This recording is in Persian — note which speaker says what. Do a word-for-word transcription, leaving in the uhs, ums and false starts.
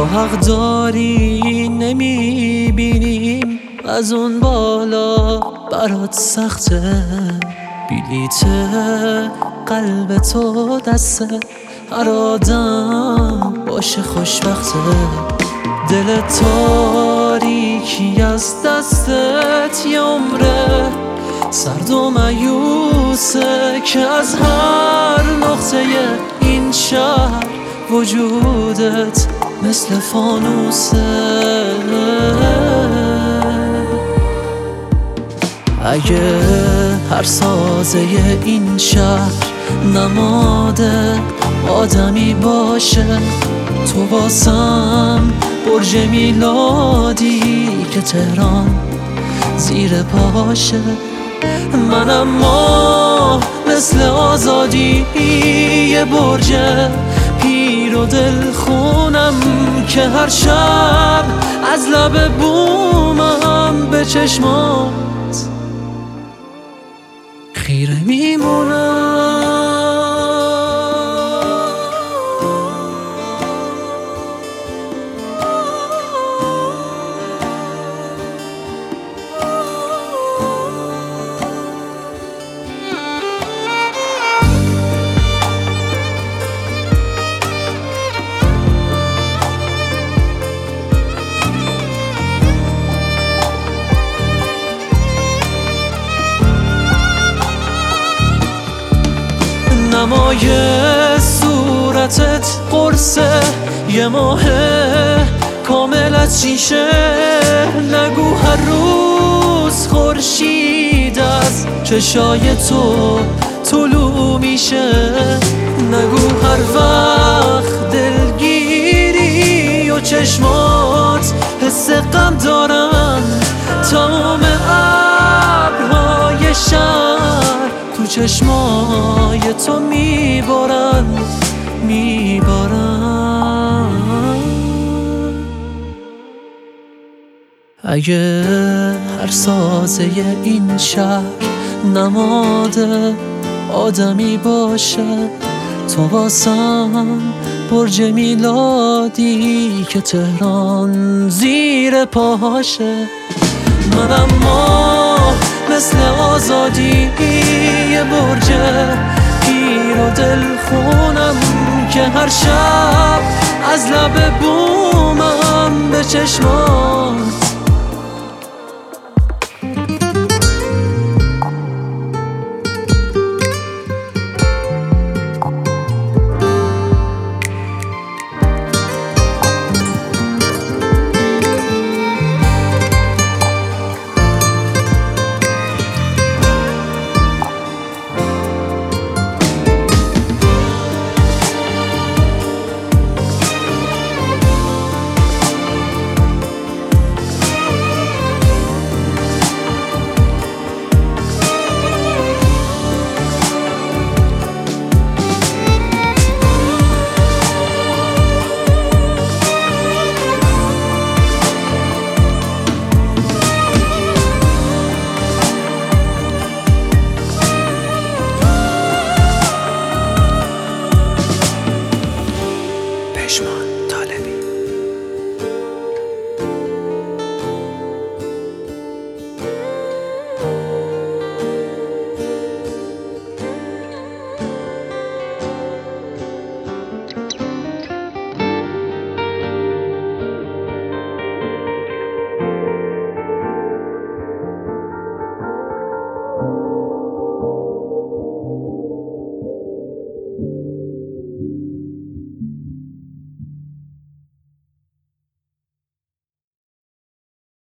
Speaker 1: تو حق داری نمیبینیم از اون بالا برات سخته، بلیت قلب تو دسته هر آدم باشه خوشبخته. دل تاریکی از دستت یه عمره سرد و مایوسه که از هر نقطه این شهر وجودت مثل فانوسه. اگه هر سازه این شهر نماد آدمی باشه، تو واسم برج میلادی که تهران زیر پاشه. من اما مثل آزادی یه برج پیر و دل خونم که هر شب از لب بومم به چشمات خیره میمونم. نمای صورتت قرصه یه ماه کامل از شیشه، نگو هر روز خورشید از چشای تو طلوع میشه، نگو هر وقت دلگیری و چشمات حس غم دارن تمام ابرهای شهر تو چشمای تو میبارن میبارن. اگه هر سازه این شهر نماد آدمی باشه، تو واسم برج میلادی که تهران زیر پاشه. من اما مثل آزادی یه برج پیر و دل خونم که هر شب از لب بومم به چشمات